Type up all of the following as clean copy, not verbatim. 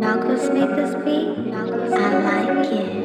Knuckles made this beat. I like it.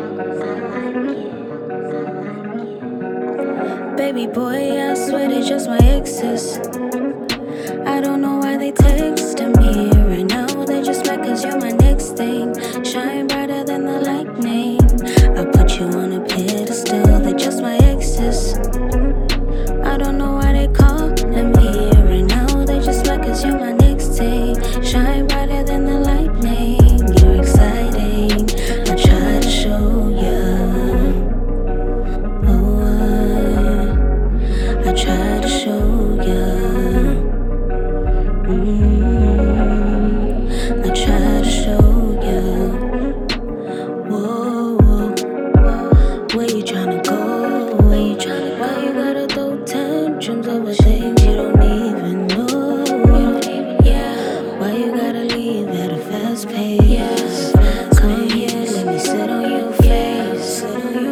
Baby boy, I swear they just my exes. I don't know why they texting me right now. They just mad cause you're my next thing. Shine brighter than the lightning. I put you on a pedestal. They just my exes. I don't know why they calling me right now. They just mad cause you're my next thing. Shine brighter than the lightning. You're exciting. I try to show you. I try to show you. I try to show you. Whoa, where you tryna go? Why you gotta throw tantrums over things you don't even know? Yeah, why you gotta leave at a fast pace? Come here, let me sit on your face.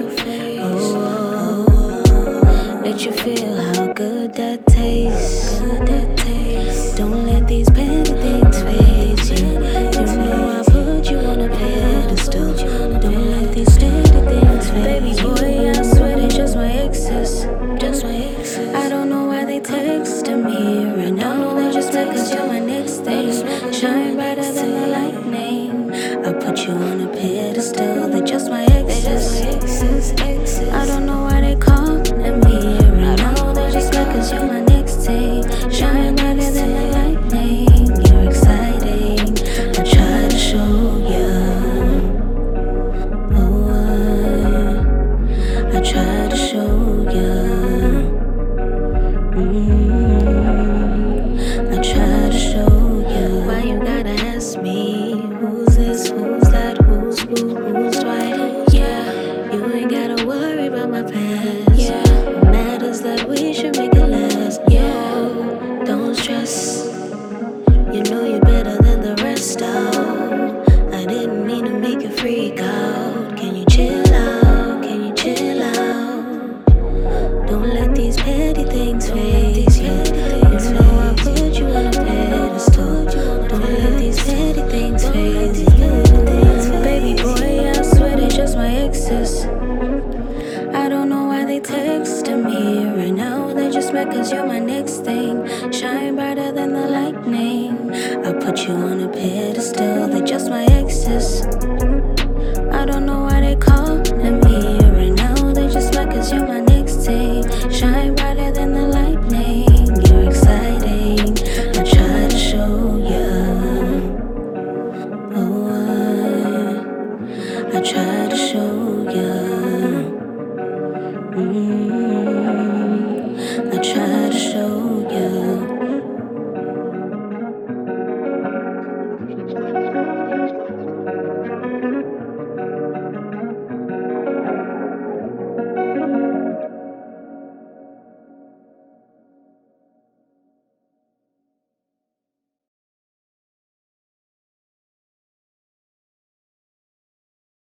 Let you feel how good that tastes. Don't let these petty things phase you. You know I put you on a pedestal. Don't let these steady things phase you. Baby boy, I swear they just my exes. I don't know why they texting me right now. They just mad cause you're my next thing. Shine brighter than the lightning. I put you on a pedestal. They just my exes. I don't know why they calling me right now. They just mad cause you're my next thing. Shine brighter than the lightning. You're exciting. I try to show you. I try to show you. I try to show you. Why you gotta ask me? Who's this? Who's that? Who's who? Who's right? Yeah, you ain't gotta worry about my past. Yeah, what matters that we should make it last. Yeah, don't stress. You know you're better than the rest. Oh, I didn't mean to make you freak out. Can you chill out? Can you chill out? Don't let these petty things phase you. You know I put you on a pedestal. Don't let these petty things phase you. Baby boy, I swear they just my exes. I don't know why they texting me right now. They just mad cause you're my next thing. Shine brighter than the lightning. I put you on a pedestal. They just my exes.